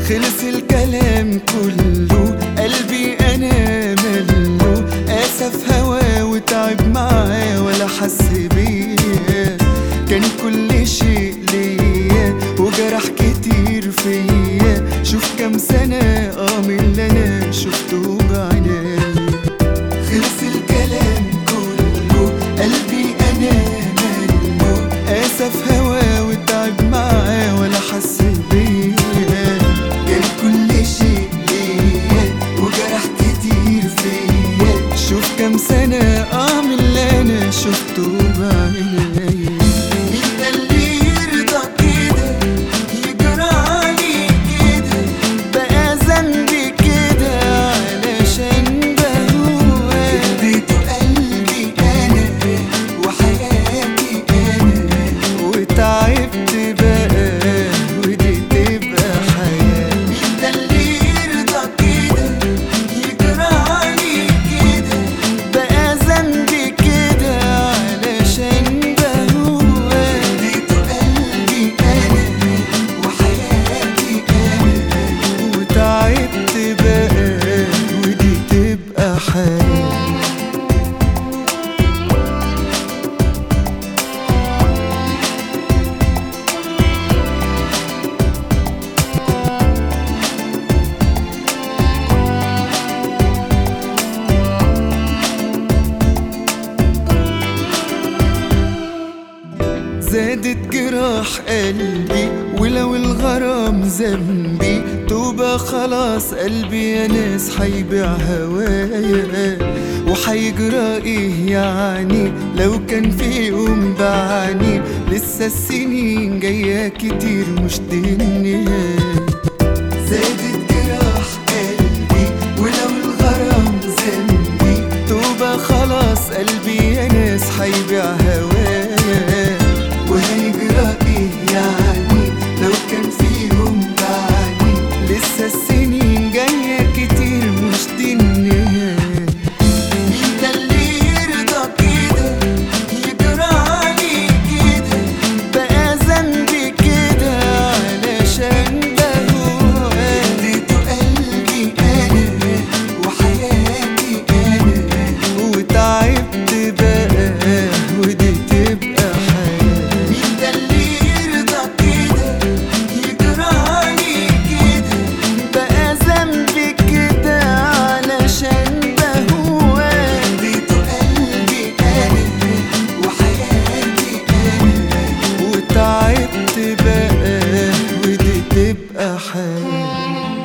خلص الكلام كله، قلبي انا مله، اسف هوا وتعب معاه ولا حس بيا. كان كل شيء ليا وجرح كتير فيا، شوف كام سنة من اللي انا شفته بعيني. خلص الكلام كله، قلبي انا مله، اسف هوا وتعب معاه ولا حس بيا. كان كل شيء ليا وجرح كتير فيا، شوف كام سنة من اللي انا شفته بعيني. مين ده اللي يرضى كده يجرى عليه كده، بقى ذنبي كده علشان بهواك. اديته قلبي انا وحياتي انا، وتعبت بقى ودي تبقى حياة. مين ده اللي يرضى كده يجرى عليه كده، بقى ذنبي كده علشان بهواك. اديته قلبي انا وحياتي انا، وتعبت بقى ودي تبقى حياة. زادت جراح قلبي ولو الغرام ذنبي، توبة خلاص قلبي يا ناس حيبيع هوايا. وحيجرى ايه يعني لو كان في يوم بعاني، لسه السنين جاية كتير مش دي النهاية. زادت جراح قلبي ولو الغرام ذنبي، توبة خلاص قلبي يا ناس حيبيع هوايا. وهيجرى ايه يعني لو كان فيهم بعاني، لسه السنين جاية كتير مش دي النهاية. مين ده اللي يرضى كده يجرى عليه كده، بقى ذنبي كده علشان بهواك. اديته قلبي انا وحياتي انا، وتعبت بقى ودي تبقى حياة. مين ده اللي يرضى كده يجرى عليه كده، بقى ذنبي كده علشان بهواك. اديته قلبي انا وحياتي انا، وتعبت بقى ودي تبقى حياة.